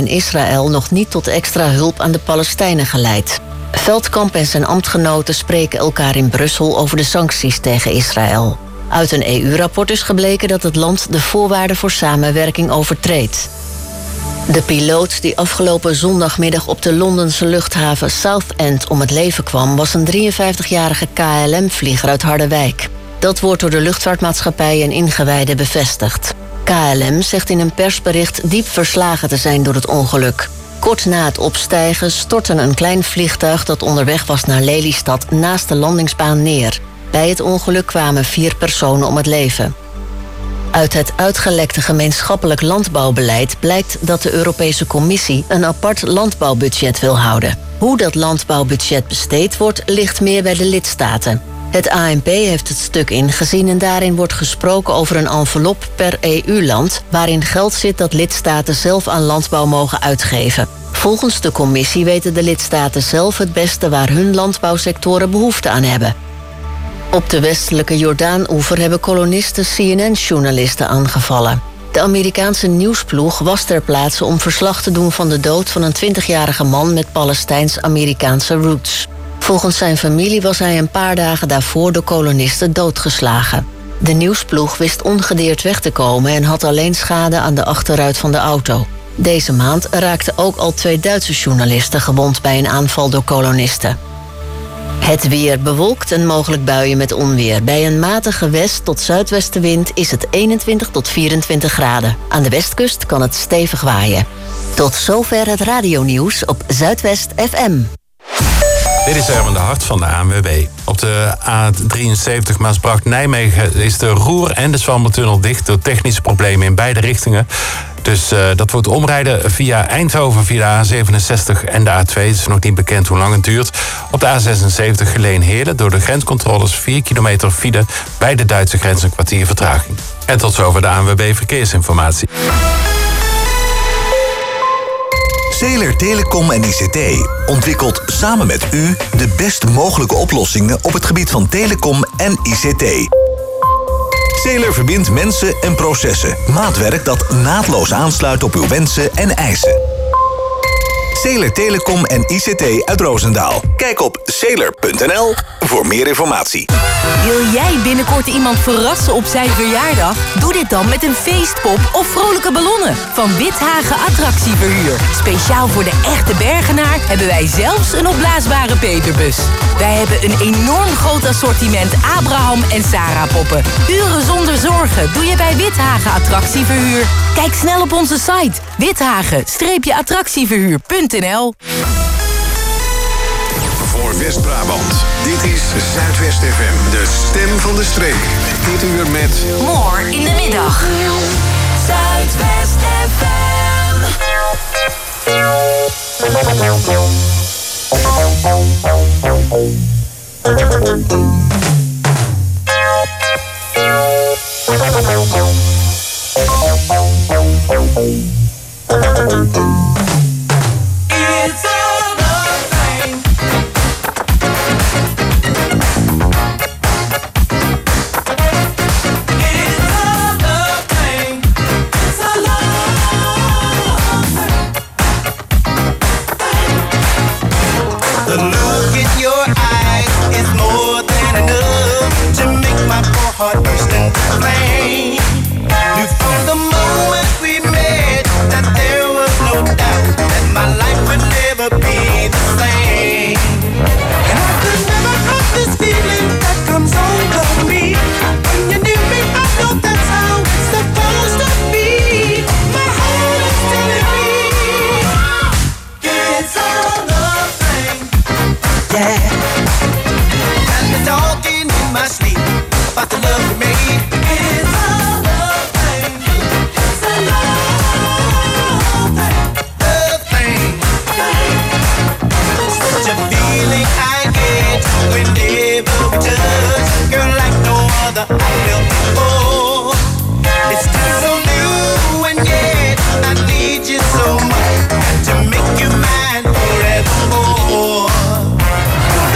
en Israël nog niet tot extra hulp aan de Palestijnen geleid. Veldkamp en zijn ambtgenoten spreken elkaar in Brussel over de sancties tegen Israël. Uit een EU-rapport is gebleken dat het land de voorwaarden voor samenwerking overtreedt. De piloot die afgelopen zondagmiddag op de Londense luchthaven Southend om het leven kwam, was een 53-jarige KLM-vlieger uit Harderwijk. Dat wordt door de luchtvaartmaatschappij en ingewijden bevestigd. KLM zegt in een persbericht diep verslagen te zijn door het ongeluk. Kort na het opstijgen stortte een klein vliegtuig dat onderweg was naar Lelystad naast de landingsbaan neer. Bij het ongeluk kwamen 4 personen om het leven. Uit het uitgelekte gemeenschappelijk landbouwbeleid blijkt dat de Europese Commissie een apart landbouwbudget wil houden. Hoe dat landbouwbudget besteed wordt, ligt meer bij de lidstaten. Het ANP heeft het stuk ingezien en daarin wordt gesproken over een envelop per EU-land, waarin geld zit dat lidstaten zelf aan landbouw mogen uitgeven. Volgens de Commissie weten de lidstaten zelf het beste waar hun landbouwsectoren behoefte aan hebben. Op de westelijke Jordaan-oever hebben kolonisten CNN-journalisten aangevallen. De Amerikaanse nieuwsploeg was ter plaatse om verslag te doen van de dood van een 20-jarige man met Palestijns-Amerikaanse roots. Volgens zijn familie was hij een paar dagen daarvoor door kolonisten doodgeslagen. De nieuwsploeg wist ongedeerd weg te komen en had alleen schade aan de achterruit van de auto. Deze maand raakten ook al 2 Duitse journalisten gewond bij een aanval door kolonisten. Het weer bewolkt en mogelijk buien met onweer. Bij een matige west- tot zuidwestenwind is het 21 tot 24 graden. Aan de westkust kan het stevig waaien. Tot zover het radionieuws op Zuidwest FM. Dit is Erwin de Hart van de ANWB. Op de A73 Maasbracht-Nijmegen is de Roer- en de Zwammertunnel dicht door technische problemen in beide richtingen. Dus dat wordt omrijden via Eindhoven, via de A67 en de A2. Het is nog niet bekend hoe lang het duurt. Op de A76 Geleen-Heerlen door de grenscontroles 4 kilometer file bij de Duitse grens, een kwartier vertraging. En tot zover de ANWB Verkeersinformatie. Zeeler Telecom en ICT ontwikkelt samen met u de best mogelijke oplossingen op het gebied van telecom en ICT. Zeeler verbindt mensen en processen. Maatwerk dat naadloos aansluit op uw wensen en eisen. Zeeler Telecom en ICT uit Roosendaal. Kijk op zeeler.nl voor meer informatie. Wil jij binnenkort iemand verrassen op zijn verjaardag? Doe dit dan met een feestpop of vrolijke ballonnen van Withagen Attractieverhuur. Speciaal voor de echte Bergenaar hebben wij zelfs een opblaasbare Peterbus. Wij hebben een enorm groot assortiment Abraham en Sarah poppen. Uren zonder zorgen doe je bij Withagen Attractieverhuur. Kijk snel op onze site withagen-attractieverhuur.nl. Voor West-Brabant, dit is Zuidwest FM, de stem van de streek. Dit uur met More in de middag. Zuidwest FM. It's all the same. It's all the same. It's a love thing. The look in your eyes is more than enough to make my poor heart burst into flame. Knew from the moment we met that there was no doubt that my life would never be the same. And I could never cut this feeling that comes over me. When you knew me, I know that's how it's supposed to be. My heart is telling me it's all the same. Yeah. And the talking in my sleep about the love we made. It's all the same. It's a love thing. Such a feeling I get whenever we touch. Girl, like no other I felt before. It's still so new and yet I need you so much to make you mine forevermore.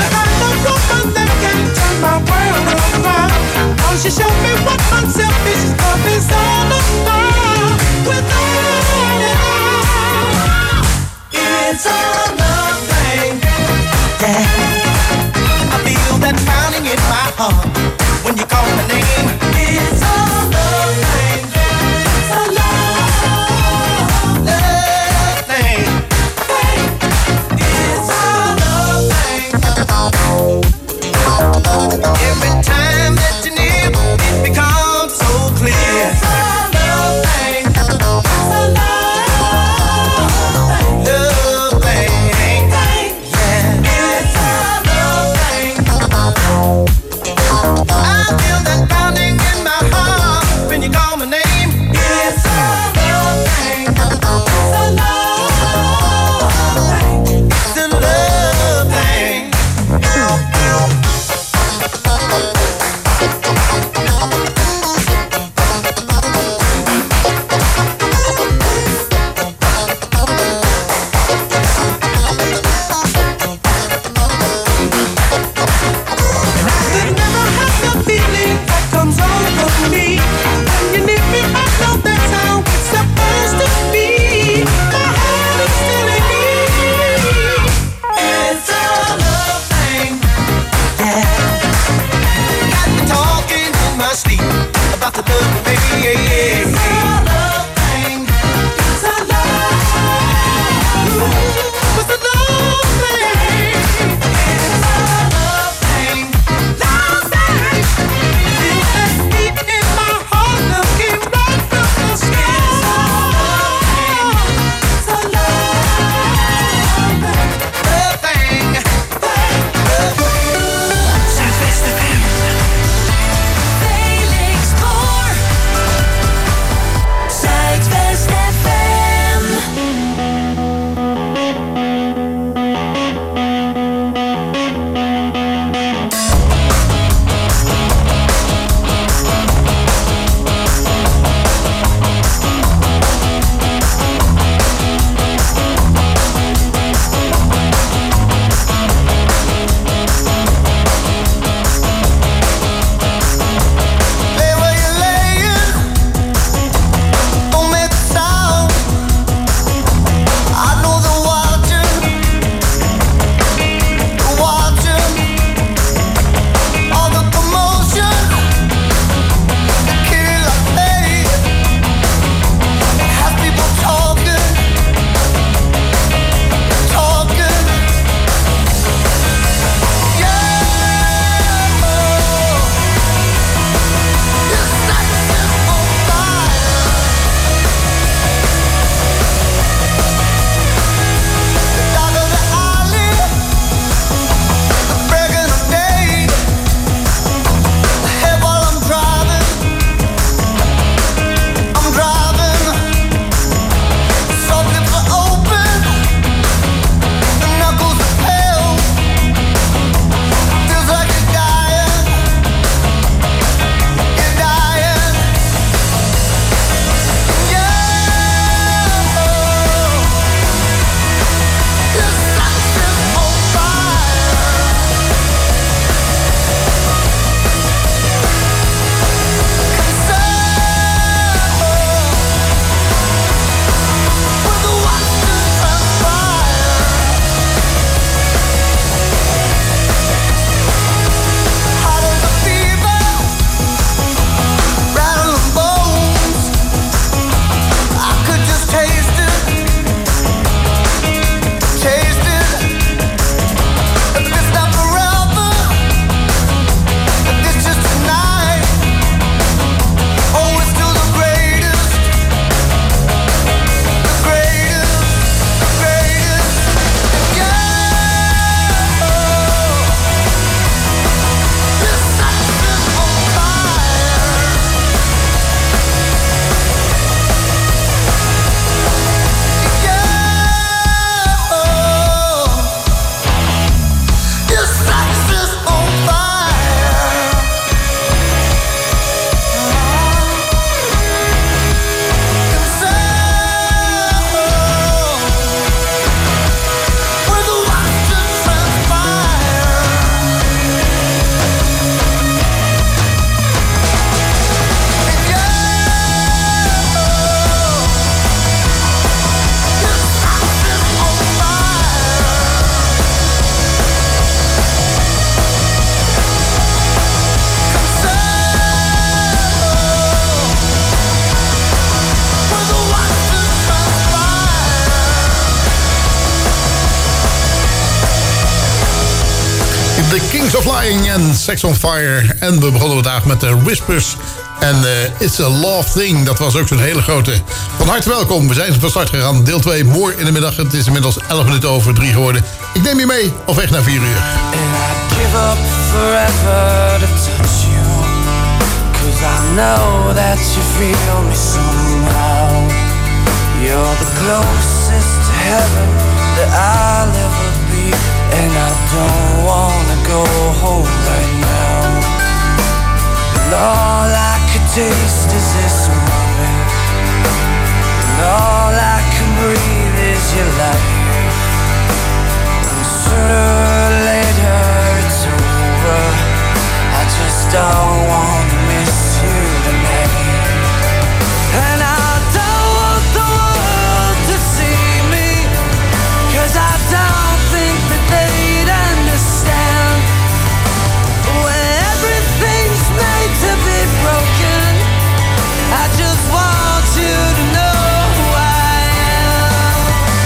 de Kings of Lying en Sex on Fire. En we begonnen vandaag met de Whispers en It's a Love Thing. Dat was ook zo'n hele grote. Van harte welkom. We zijn van start gegaan. Deel 2 morgen in de middag. Het is inmiddels 11 minuten over 3 geworden. Ik neem je mee op weg naar 4 uur. And I give up forever to touch you, 'cause I know that you feel me somehow. You're the closest to heaven that I'll ever be, and I don't wanna go home right now. And all I could taste is this moment, and all I can breathe is your light. And sooner or later it's over. I just don't wanna miss you tonight. And I don't want the world to see me, 'cause I don't think that they'd understand. When everything's made to be broken, I just want you to know who I am.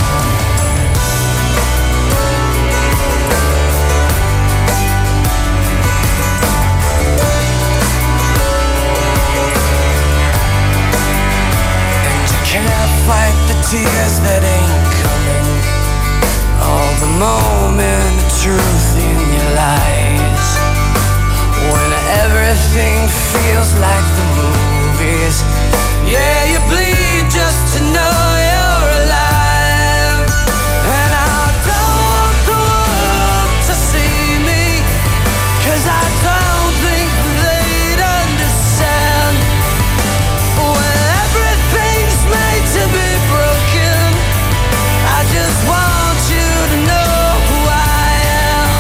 And you can't fight the tears that ain't coming, all the moment of truth in your lies. When everything feels like the movies, yeah, you bleed just to know you're alive. And I don't want the world to see me, 'cause I don't think they'd understand. When everything's made to be broken, I just want you to know who I am.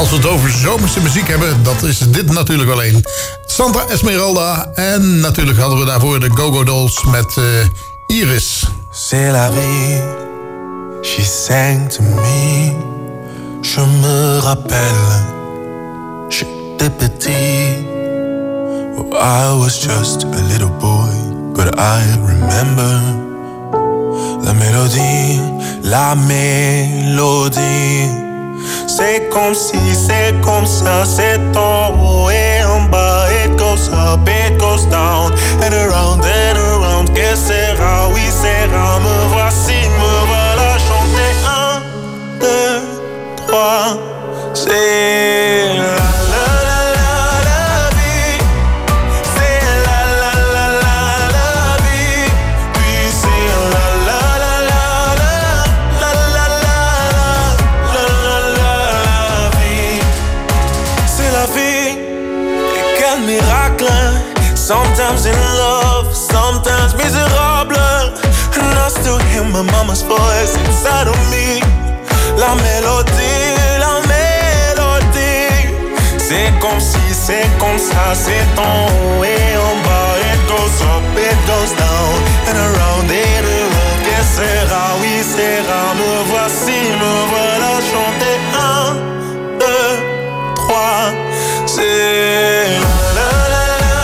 als we het over zomerse muziek hebben, dat is dit natuurlijk wel een. Santa Esmeralda. En natuurlijk hadden we daarvoor de Go-Go Dolls met Iris. C'est la vie, she sang to me. Je me rappelle, j'étais petit. Oh, I was just a little boy, but I remember la mélodie, la mélodie. C'est comme si, c'est comme ça, c'est en haut et en bas. It goes up, it goes down, and around, que sera, oui sera. Me voici, me voilà chanter. 1, 2, 3, c'est la la la la la vie. C'est la la la la la vie. Puis c'est la la la la la la la la la vie. C'est la vie. Et quel miracle. Sometimes in love, sometimes miserable. And I still hear my mama's voice inside of me. La mélodie, la mélodie. C'est comme si, c'est comme ça, c'est en haut et en bas. It goes up, it goes down, and around it around. Que sera, oui sera. Me voici, me voilà chanter. 1, 2, 3, c'est la la la.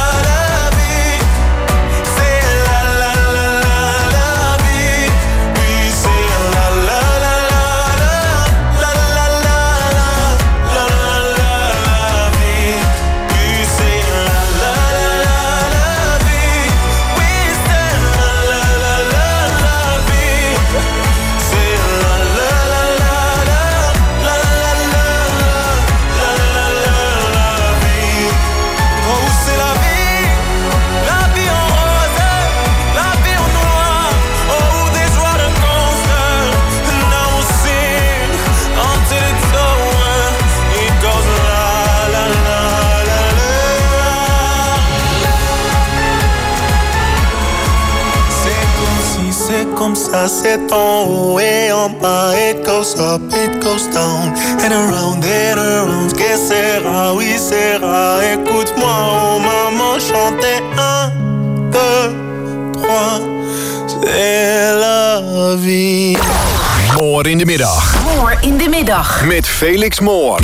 Comme ça, c'est en haut et en bas. It goes up, it goes down, and around, que sera, oui sera. Écoute-moi, oh maman, chanter. 1, 2, 3, c'est la vie. Moor in de middag. Moor in de middag. Met Felix Moor.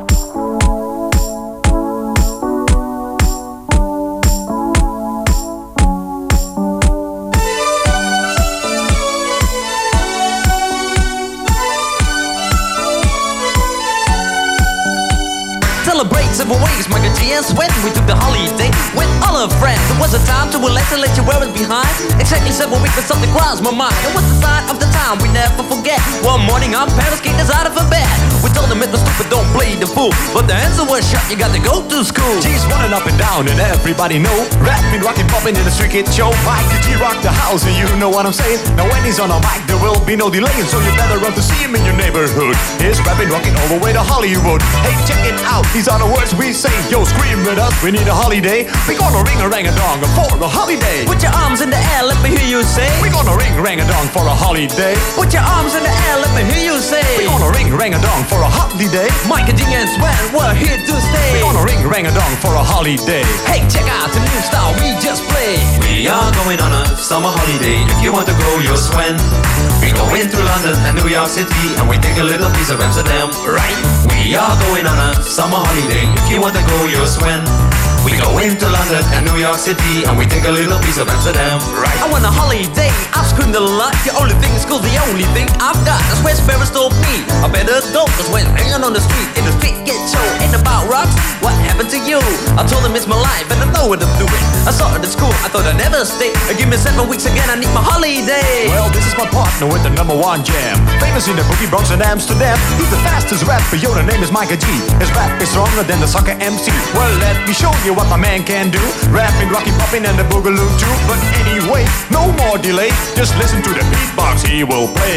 Several ways, Michael G and Sweat. We took the holiday with all our friends. It was a time to relax and let you wear it behind. Exactly 7 weeks, but something crossed my mind. It was the sign of the time we never forget. One morning our parents kicked us out of a bed. We told them it was stupid, don't play the fool. But the answer was shut, you got to go to school. G's running up and down and everybody know. Rapping, rocking, popping in the street kid show. Michael G rock the house and you know what I'm saying. Now when he's on a mic there will be no delaying, so you better run to see him in your neighborhood. He's rapping, rocking all the way to Hollywood. Hey, check it out, these are the words we say. Yo, scream with us, we need a holiday. We gonna ring a rang a dong for a holiday. Put your arms in the air, let me hear you say. We gonna ring rang a dong for a holiday. Put your arms in the air, let me hear you say. We gonna ring rang a dong for a holiday. Mike and G and Sven, we're here to stay. We gonna ring rang a dong for a holiday. Hey, check out the new style we just played. We are going on a summer holiday. If you want to go, you'll Sven. We go into London and New York City, and we take a little piece of Amsterdam, right? We are going on a summer holiday. If you want to go, you'll Sven. We go into London and New York City, and we take a little piece of Amsterdam, right? I want a holiday, I've screamed a lot. The only thing is school's the only thing I've got. That's where Sparrows told me I better go, cause when hanging on the street, in the street get show. Ain't about rocks, what happened to you? I told him it's my life and I know what I'm doing. I saw it at school, I thought I'd never stay. Give me 7 weeks again, I need my holiday. Well, this is my partner with the #1 jam. Famous in the boogie Bronx and Amsterdam. He's the fastest rapper, yo, the name is Micah G. His rap is stronger than the soccer MC. Well, let me show you what my man can do. Rapping, rocky, popping, and the boogaloo too. But anyway, no more delay. Just listen to the beatbox he will play.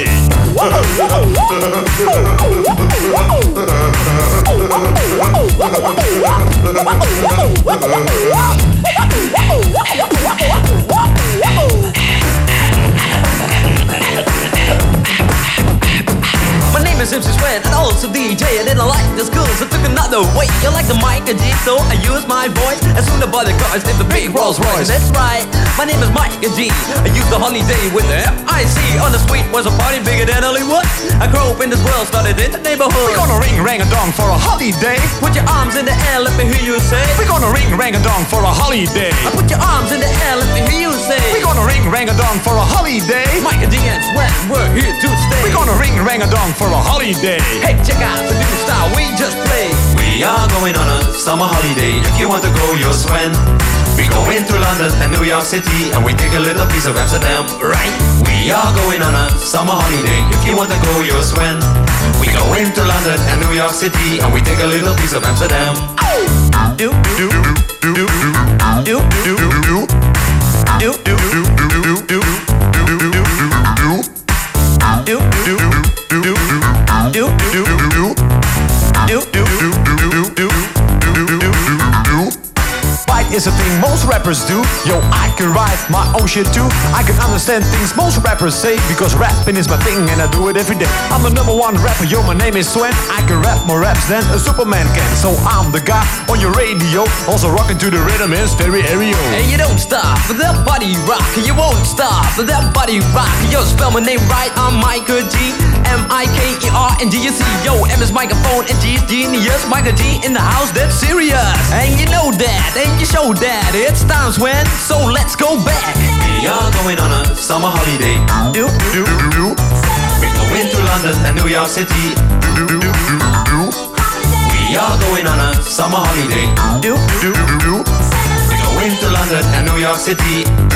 My name is MC Sven and also DJ. I didn't like the school, so took a Mike G, so I use my voice. As soon as the cars in the big Rolls Royce. That's right, my name is Mike G. I use the holiday with the F-I-C. On the street was a party bigger than Hollywood. I grew up in this world, started in the neighborhood. We're gonna ring rang a dong for a holiday. Put your arms in the air, let me hear you say. We're gonna ring rang a dong for a holiday. I put your arms in the air, let me hear you say. We're gonna ring rang a dong for a holiday. Mike G and Sweat, we're here to stay. We're gonna ring rang a dong for a holiday. Hey, check out the new style we just played. We are going on a summer holiday. If you want to go, you'll swim. We go into London and New York City, and we take a little piece of Amsterdam, right? We are going on a summer holiday. If you want to go, you'll swim. We go into London and New York City, and we take a little piece of Amsterdam. Do do do do do do Bike is a thing most rappers do. Yo, I can write my own shit too. I can understand things most rappers say, because rapping is my thing and I do it every day. I'm the #1 rapper, yo, my name is Swen. I can rap more raps than a Superman can. So I'm the guy on your radio, also rocking to the rhythm in stereo. Hey, you don't stop for that body rock. You won't stop for that body rock. Yo, spell my name right, I'm Michael G. M-I-K-E-R-N-G-U-C. Yo, M is microphone and G is genius. Michael G in the house, that's serious. And you know that, and you show that. It's time, Swen, so let's go back. We are going on a summer holiday. We go into London and New York City. We are going on a summer holiday. We go into London and New York City.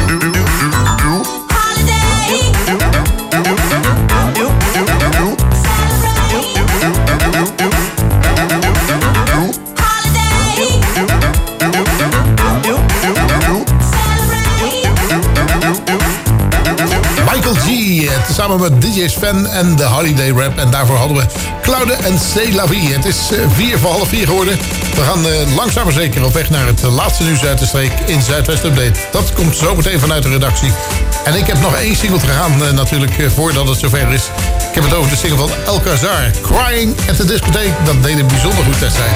Michael G. Samen met DJ Sven en de Holiday Rap. En daarvoor hadden we Claude en C'est la vie. Het is 4 voor half 4 geworden. We gaan langzaam maar zeker op weg naar het laatste nieuws uit de streek in Zuidwest Update. Dat komt zo meteen vanuit de redactie. En ik heb nog 1 single te gaan natuurlijk voordat het zover is. Ik heb het over de single van El Cazar. Crying at the Discotheque. Dat deed hem bijzonder goed destijds.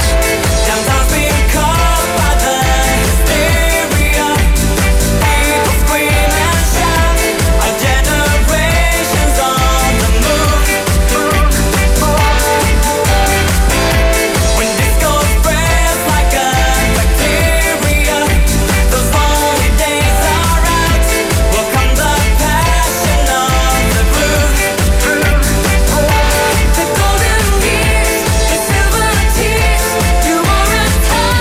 The golden years, the silver tears, you are a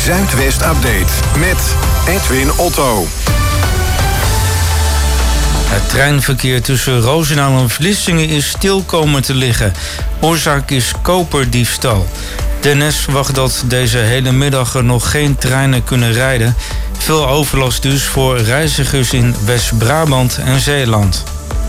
Zuidwest Update met Edwin Otto. Het treinverkeer tussen Roosendaal en Vlissingen is stil komen te liggen. Oorzaak is koperdiefstal. De NS verwacht dat deze hele middag er nog geen treinen kunnen rijden. Veel overlast dus voor reizigers in West-Brabant en Zeeland.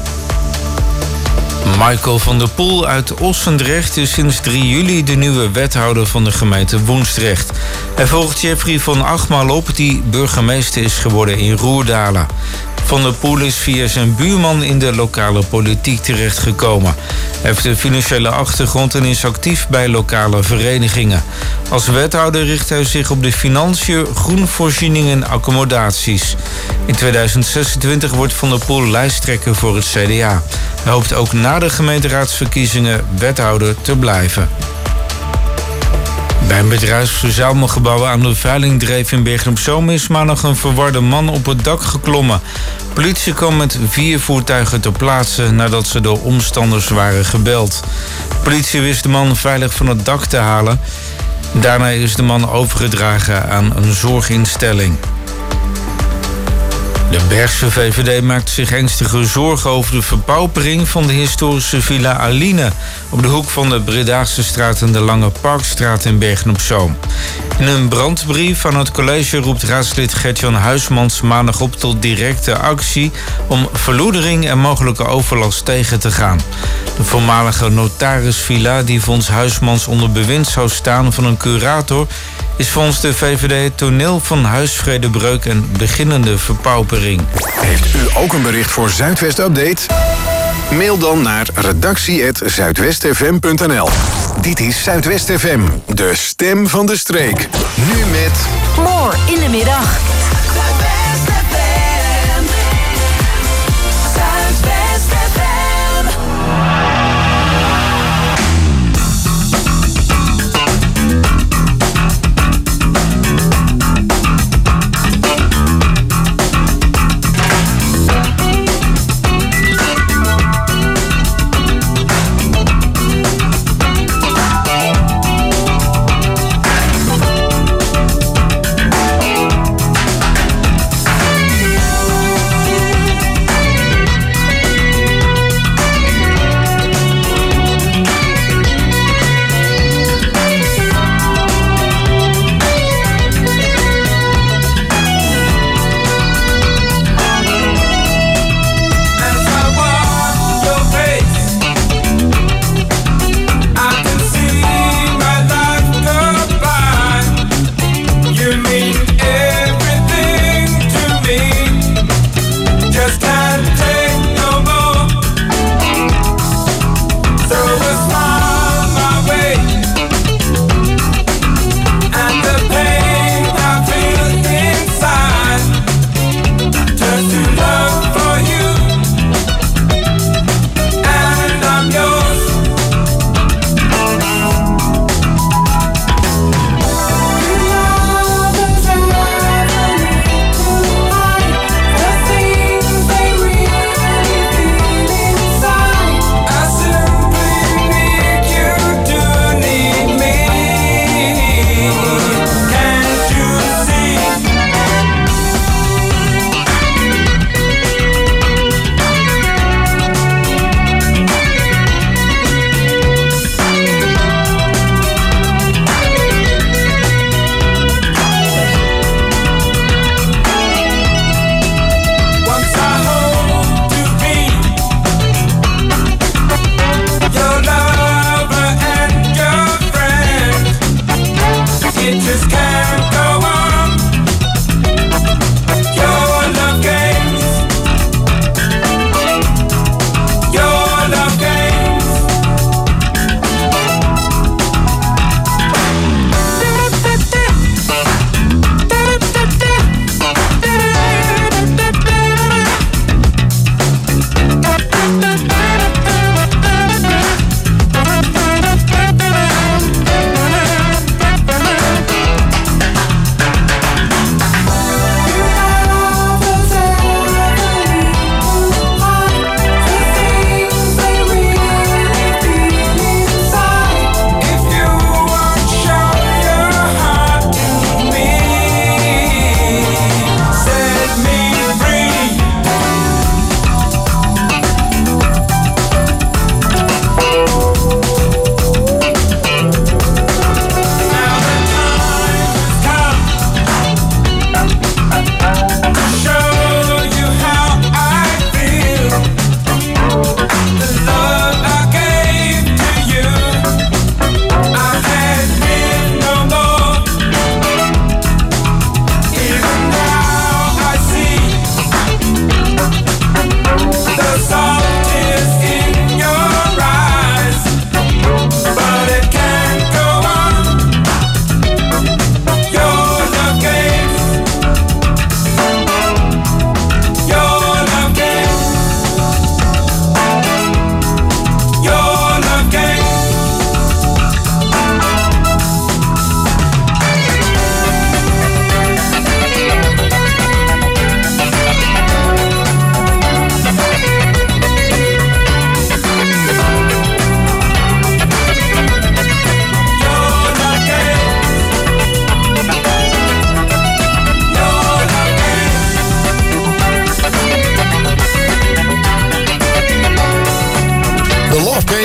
Michael van der Poel uit Ossendrecht is sinds 3 juli de nieuwe wethouder van de gemeente Woensdrecht. Hij volgt Jeffrey van Achmaal op, die burgemeester is geworden in Roerdalen. Van der Poel is via zijn buurman in de lokale politiek terechtgekomen. Hij heeft een financiële achtergrond en is actief bij lokale verenigingen. Als wethouder richt hij zich op de financiën, groenvoorzieningen en accommodaties. In 2026 wordt Van der Poel lijsttrekker voor het CDA. Hij hoopt ook na de gemeenteraadsverkiezingen wethouder te blijven. Bij een bedrijfsverzamelgebouw aan de Veilingdreef in Bergen-op-Zoom is maandag een verwarde man op het dak geklommen. Politie kwam met 4 voertuigen ter plaatse nadat ze door omstanders waren gebeld. Politie wist de man veilig van het dak te halen. Daarna is de man overgedragen aan een zorginstelling. De Bergse VVD maakt zich ernstige zorgen over de verpaupering van de historische Villa Aline op de hoek van de Bredaagse straat en de Lange Parkstraat in Bergen-op-Zoom. In een brandbrief aan het college roept raadslid Gert-Jan Huismans maandag op tot directe actie om verloedering en mogelijke overlast tegen te gaan. De voormalige notarisvilla die volgens Huismans onder bewind zou staan van een curator is volgens de VVD het toneel van huisvredebreuk en beginnende verpaupering. Heeft u ook een bericht voor Zuidwest Update? Mail dan naar redactie@zuidwestfm.nl. Dit is Zuidwest FM, de stem van de streek. Nu met More in de middag.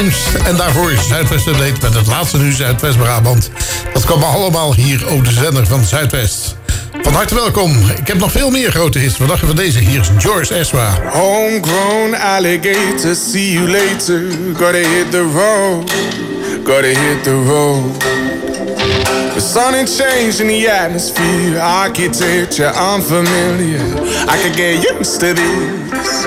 Times. En daarvoor is Zuidwest Update met het laatste nieuws uit West-Brabant. Dat kwam allemaal hier op de zender van Zuidwest. Van harte welkom. Ik heb nog veel meer grote hits. Wat dacht je van deze? Hier is George Ezra. Homegrown alligator, see you later. Gotta hit the road, gotta hit the road. The sun ain't changing the atmosphere, architecture unfamiliar. I could get used to this.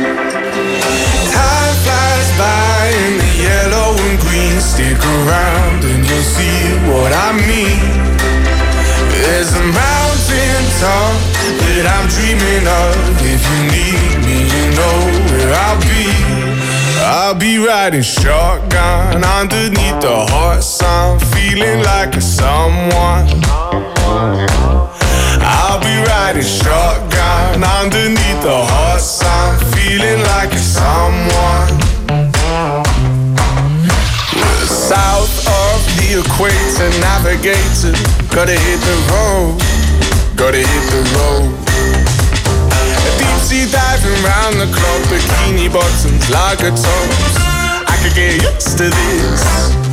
Time flies by in the yellow and green. Stick around and you'll see what I mean. There's a mountain top that I'm dreaming of. If you need me, you know where I'll be. I'll be riding shotgun underneath the hot sun, feeling like a someone. I'll be riding shotgun underneath the hot sun, feeling like a someone. South of the equator, navigator, gotta hit the road, gotta hit the road. Deep sea diving round the clock, bikini bottoms, lager tops. I could get used to this.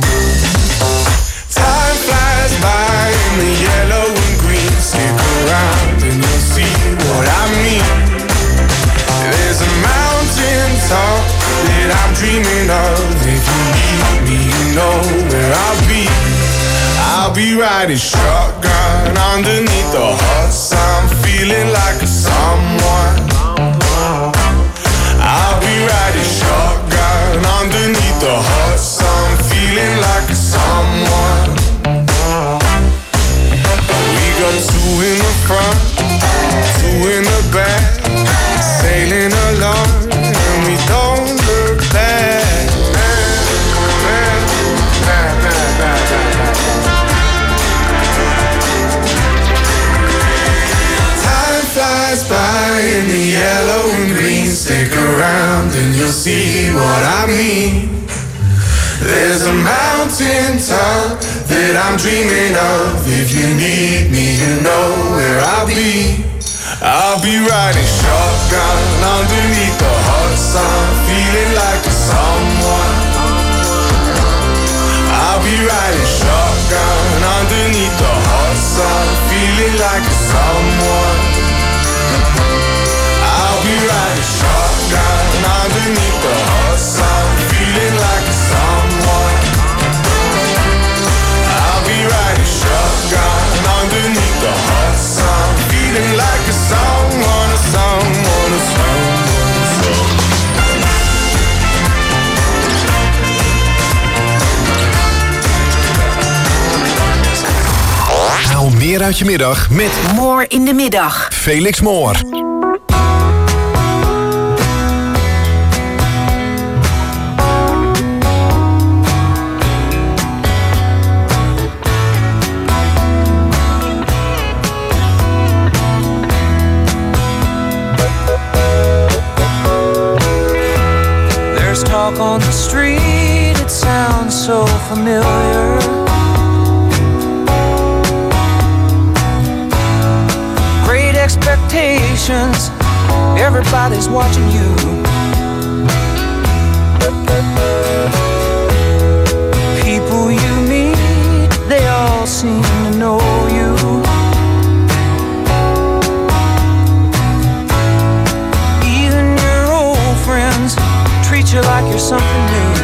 Time flies by in the yellow and green. Stick around and you'll see what I mean. There's a mountain top that I'm dreaming of. If you need me, you know where I'll be. I'll be riding shotgun underneath the hot sun, feeling like a someone. I'll be riding shotgun underneath the hot sun, feeling like a someone. We got two in the front, two in the back, sailing along and we don't look back. Flies by in the yellow and green. Stick around and you'll see what I mean. There's a mountain top that I'm dreaming of. If you need me, you know where I'll be. I'll be riding shotgun underneath the hot sun, feeling like a someone. I'll be riding shotgun underneath the hot sun, feeling like a someone. I'll be riding shotgun underneath the hot sun, feeling like a someone. I'll be riding shotgun underneath the hot sun, feeling like a someone, a someone, a someone, a Haal meer uit je middag met Moore in de middag. Felix Moore. Talk on the street, it sounds so familiar. Great expectations, everybody's watching you. People you meet, they all seem to know you. Even your old friends treat you like you're something new.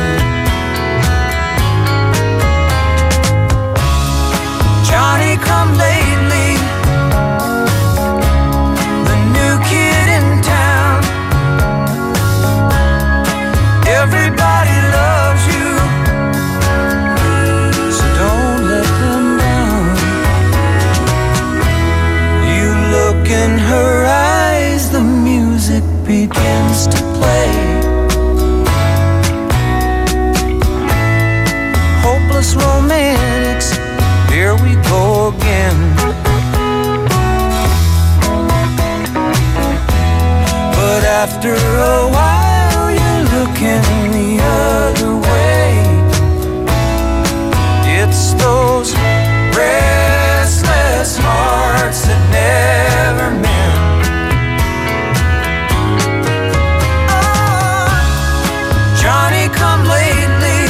Johnny come lately, the new kid in town. Everybody loves you, so don't let them down. You look in her eyes, the music begins to play. Romantics, here we go again. But after a while you're looking the other way. It's those restless hearts that never mend. Johnny come lately,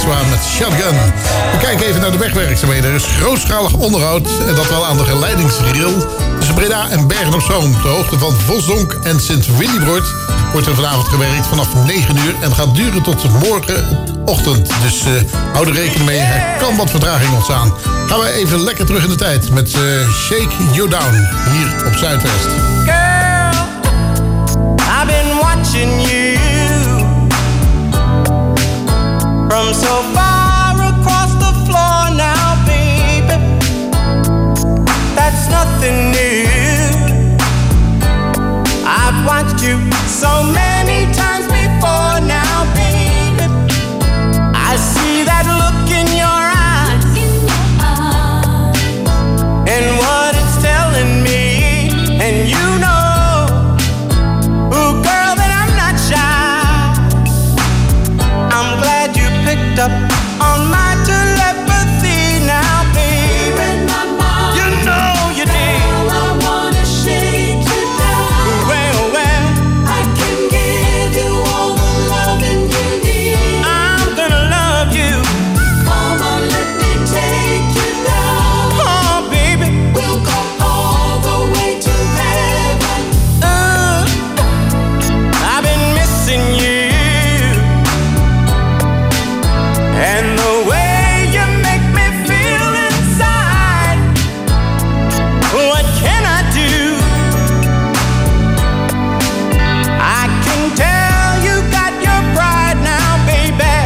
Joshua met Shotgun. We kijken even naar de wegwerkzaamheden. Er is grootschalig onderhoud en dat wel aan de geleidingsrail tussen Breda en Bergen op Zoom. De hoogte van Vosdonk en Sint-Willibord wordt er vanavond gewerkt vanaf 9 uur en gaat duren tot morgenochtend. Dus hou er rekening mee, er kan wat vertraging ontstaan. Gaan we even lekker terug in de tijd met Shake You Down hier op Zuidwest. Girl, I've been watching you from so far across the floor now, baby. That's nothing new. I've watched you so many times before now, baby. I see that look in your eyes, and what it's telling me, and you know, ooh, girl, that I'm not shy. I'm glad you picked up on my telepathy now, baby. You know you did. I wanna shake you down. Well, I can give you all the loving you need. I'm gonna love you. Come on, let me take you down. Oh, baby, we'll go all the way to heaven. I've been missing you, and the way you make me feel inside. What can I do? I can tell you got your pride now, baby.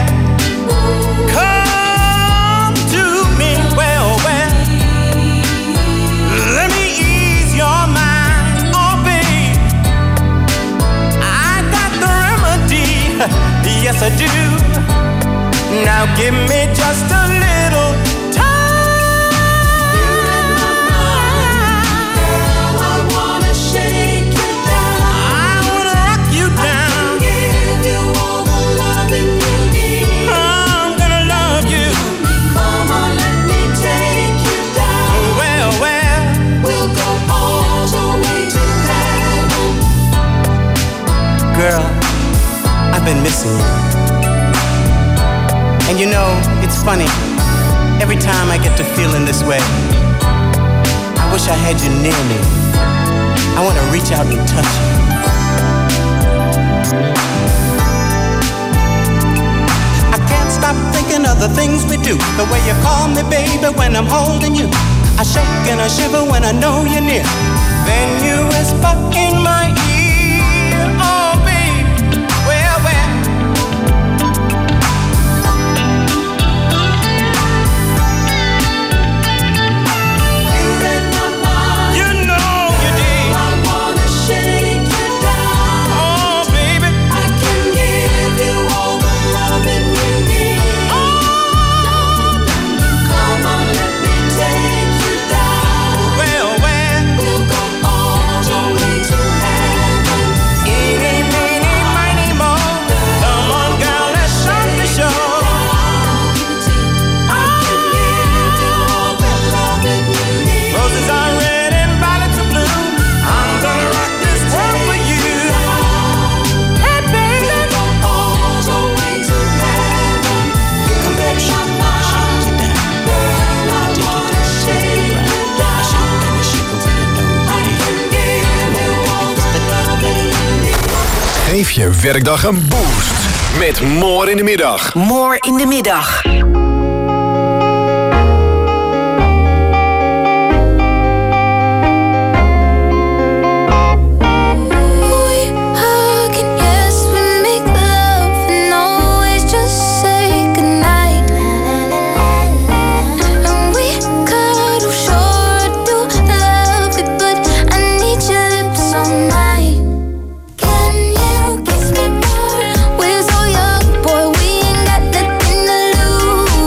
Come to me, well, let me ease your mind, oh babe. I got the remedy, yes I do. Now give me just a little time. Girl, I wanna shake you down. I wanna rock you down. I can give you all the loving you need. I'm gonna love you. Come on, let me take you down. Well, we'll go all the way to heaven. Girl, I've been missing you. And you know, it's funny, every time I get to feeling this way, I wish I had you near me. I want to reach out and touch you. I can't stop thinking of the things we do. The way you call me baby when I'm holding you. I shake and I shiver when I know you're near. Then you whisper in my ear, oh baby, well. Geef je werkdag een boost met More in de Middag. More in de Middag. With all your boy, we ain't got nothing to lose.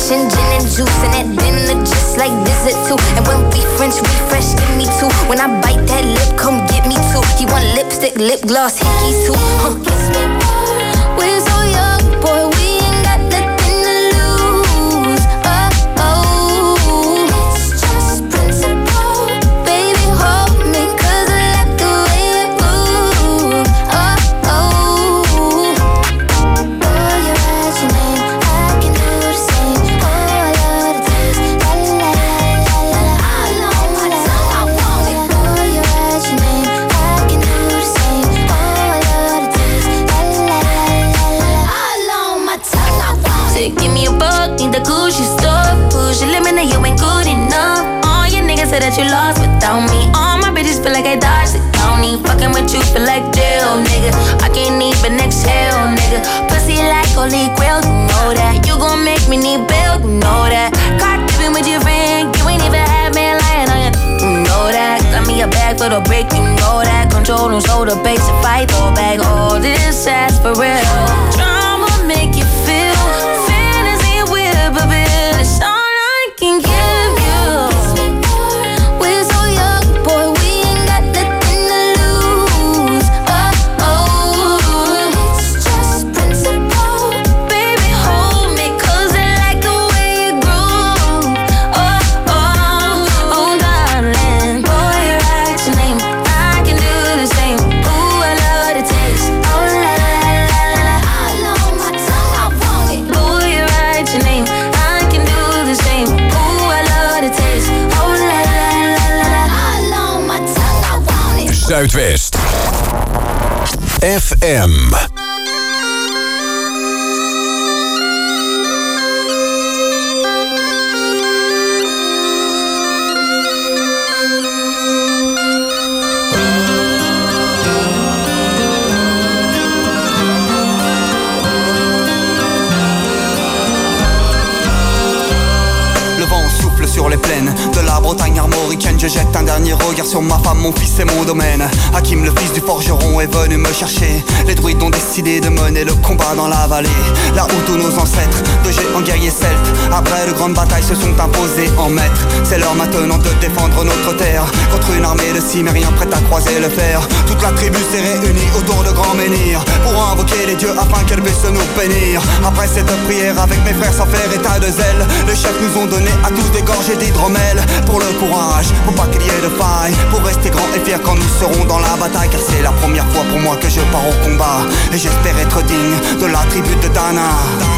and gin and juice, and that dinner just like dessert too. And when we French refresh, give me two. When I bite that lip, come get me two. He want lipstick, lip gloss, hickeys too. Kiss me more. We're so young, boy, we ain't got nothing to lose. Oh, oh, it's just principle. Baby, hold me, 'cause I like the way you move. Oh, oh, boy, you write your name, I can do the same. Oh, I love the taste. La la la la la la. I know my tongue, I want it. Boy, you write your name, I can do the same. Oh, I love the taste. La la la la la la. I know my tongue, I want it. Say, give me a buck, need the Gucci stuff. Push your limit, now you ain't good enough. All your niggas say that you lost without me. All my bitches feel like I dodged the county. Fucking with you feel like jail, nigga. I can't even exhale, nigga. Pussy like holy grail, you know that. You gon' make me need bail, you know that. Caught dipping with your friend, you ain't even had man lying on you, you know that. Got me a bag for the break, you know that. Control them shoulder base and fight, throw back all this ass for real. Drama make you feel, fantasy with a bill. It's all I can give you. We're so young, boy, we ain't got nothing to lose. Oh, oh, it's just principle. Baby, hold me, 'cause I like the way you groove. Oh, oh, oh, darling. Boy, you write your name, I can do the same. Ooh, I love the taste. Oh, la, la, la, la, la. I know my tongue, I want it. Boy, you write your name, I can do the same. Ooh, I love the taste. Oh, la, la, la, la, la. I know my tongue, I want it. Zuidwest FM. Le vent souffle sur les plaines de la Bretagne armoricaine. Je jette un dernier regard sur ma femme, mon fils et mon domaine. Hakim, le fils du forgeron, est venu me chercher. Les druides ont décidé de mener le combat dans la vallée, là où tous nos ancêtres, de géants guerriers celtes, après de grandes batailles, se sont imposés en maîtres. C'est l'heure maintenant de défendre notre terre contre une armée de cimériens prête à croiser le fer. Toute la tribu s'est réunie autour de grands menhirs pour invoquer les dieux afin qu'elle puisse nous bénir. Après cette prière avec mes frères sans faire état de zèle, les chefs nous ont donné à tous des gorgées d'hydromel. Pour le courage, pour pas qu'il y ait de faille, pour rester grand et fier quand nous serons dans la bataille. Car c'est la première fois pour moi que je pars au combat, et j'espère être digne de la tribu de Dana.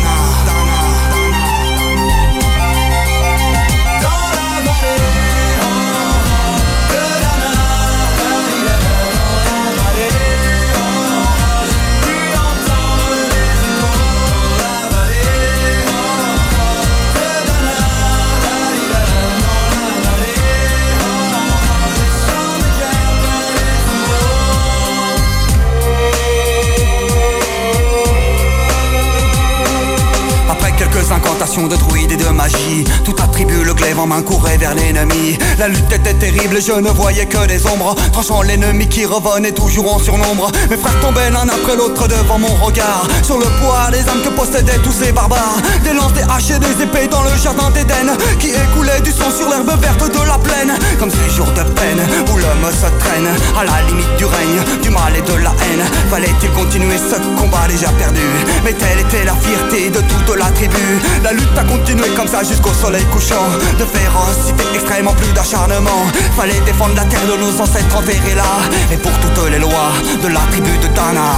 Quelques incantations de druides et de magie, toute la tribu, le glaive en main, courait vers l'ennemi. La lutte était terrible, je ne voyais que des ombres, tranchant l'ennemi qui revenait toujours en surnombre. Mes frères tombaient l'un après l'autre devant mon regard, sur le poids des âmes que possédaient tous ces barbares. Des lances, des haches et des épées dans le jardin d'Éden, qui écoulait du sang sur l'herbe verte de la plaine. Comme ces jours de peine où l'homme se traîne à la limite du règne, du mal et de la haine. Fallait-il continuer ce combat déjà perdu? Mais telle était la fierté de toute la tribu. La lutte a continué comme ça jusqu'au soleil couchant. De férocité extrême en plus d'acharnement. Fallait défendre la terre de nos ancêtres enterrés là, et pour toutes les lois de la tribu de Dana.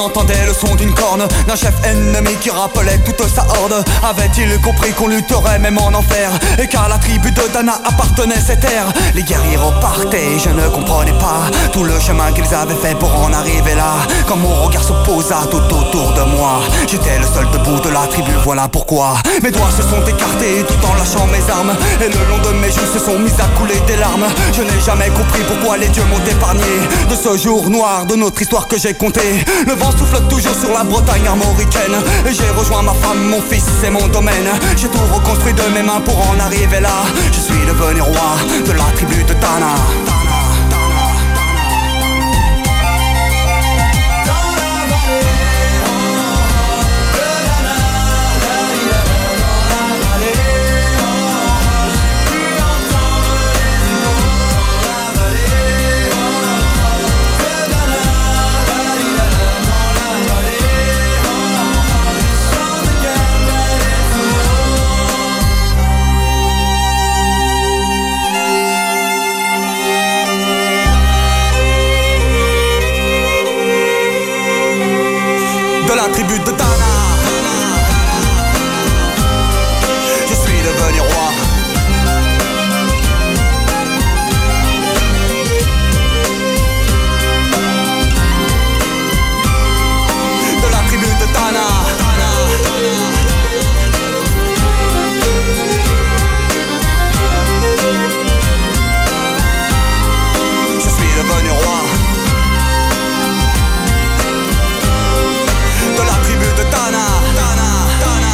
entendait le son d'une corne, d'un chef ennemi qui rappelait toute sa horde. Avait-il compris qu'on lutterait même en enfer, et qu'à la tribu de Dana appartenait cette terre? Les guerriers repartaient, je ne comprenais pas tout le chemin qu'ils avaient fait pour en arriver là. Quand mon regard se posa tout autour de moi, j'étais le seul debout de la tribu, voilà pourquoi mes doigts se sont écartés tout en lâchant mes armes, et le long de mes joues se sont mis à couler des larmes. Je n'ai jamais compris pourquoi les dieux m'ont épargné de ce jour noir de notre histoire que j'ai compté. Le vent souffle toujours sur la Bretagne armoricaine, et j'ai rejoint ma femme, mon fils et mon domaine. J'ai tout reconstruit de mes mains pour en arriver là. Je suis devenu roi de la tribu de Dana. De la tribu de Dana, je suis devenu roi. De la tribu de Dana. Je suis devenu roi. De la tribu de Dana, Dana, Dana,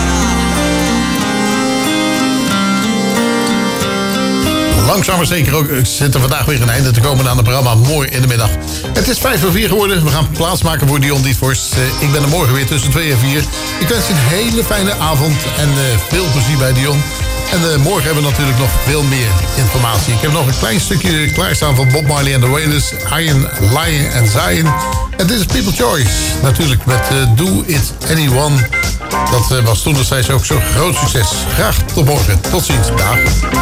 Dana. Langzaam maar zeker ook zit er vandaag weer een einde te komen aan het programma Mooi in de Middag. Het is 5:04 geworden. We gaan plaatsmaken voor Dion Dietvorst. Ik ben er morgen weer tussen 2 en 4. Ik wens je een hele fijne avond en veel plezier bij Dion. En morgen hebben we natuurlijk nog veel meer informatie. Ik heb nog een klein stukje klaarstaan van Bob Marley en the Wailers, Iron, Lion en Zion. En dit is People's Choice. Natuurlijk met Do It Anyone. Dat was toen destijds ook zo'n groot succes. Graag tot morgen. Tot ziens. Dag.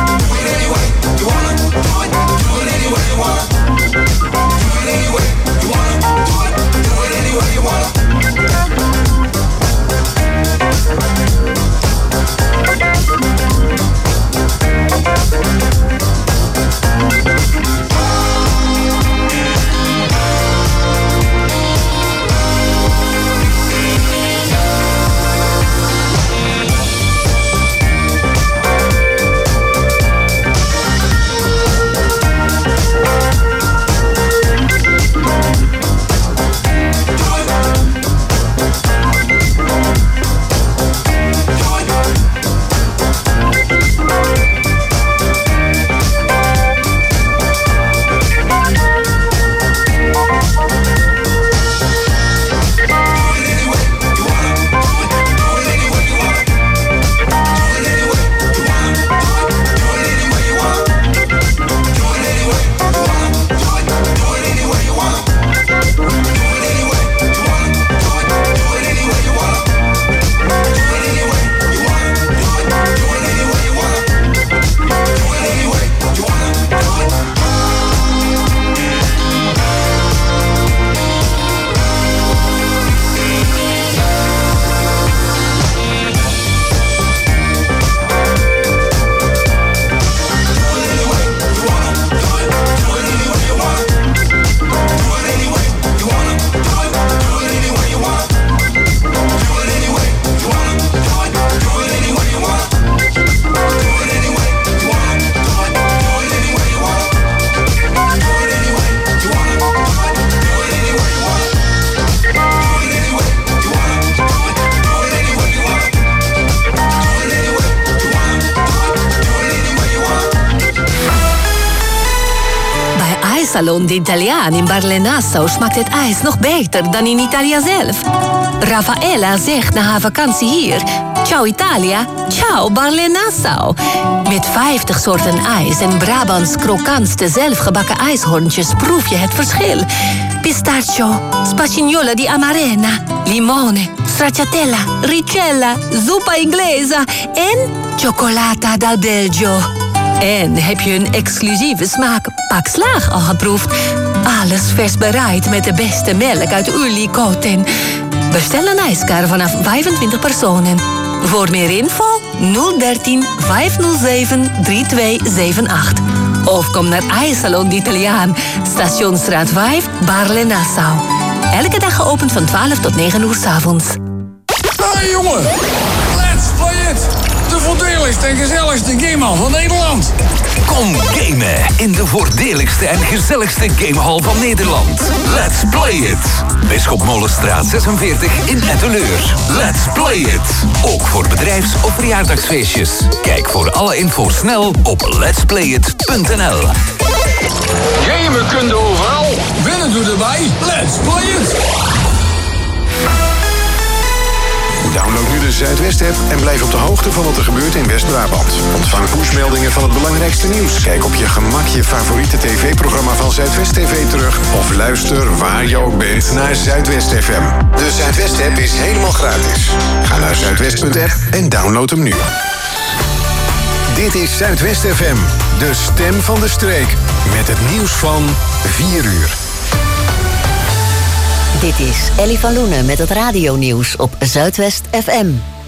Salon de Italiaan in Barle-Nassau smaakt het ijs nog beter dan in Italië zelf. Raffaella zegt na haar vakantie hier: ciao Italia, ciao Barle-Nassau. Met 50 soorten ijs en Brabants krokantste zelfgebakken ijshoorntjes proef je het verschil. Pistachio, spagnola di amarena, limone, stracciatella, ricella, zuppa inglesa en cioccolata dal Belgio. En heb je een exclusieve smaak Pak Slaag al geproefd? Alles vers bereid met de beste melk uit Ullicoten. Bestel een ijskar vanaf 25 personen. Voor meer info 013 507 3278. Of kom naar IJssalon d'Italiaan, Stationsstraat 5, Baarle-Nassau. Elke dag geopend van 12 tot 9 uur 's avonds. Hey jongen, let's play it! De voordeligste en gezelligste gamehall van Nederland. Kom gamen in de voordeligste en gezelligste gamehall van Nederland. Let's play it! Bisschop Molenstraat 46 in Etteleur. Let's play it! Ook voor bedrijfs- of verjaardagsfeestjes. Kijk voor alle info snel op letsplayit.nl. Gamen kun je overal, winnen doe erbij. Let's play it! Download nu de Zuidwest-app en blijf op de hoogte van wat er gebeurt in West-Brabant. Ontvang pushmeldingen van het belangrijkste nieuws. Kijk op je gemak je favoriete tv-programma van Zuidwest TV terug. Of luister waar je ook bent naar Zuidwest FM. De Zuidwest-app is helemaal gratis. Ga naar zuidwest.app en download hem nu. Dit is Zuidwest FM, de stem van de streek. Met het nieuws van 4 uur. Dit is Ellie van Loenen met het radionieuws op Zuidwest FM.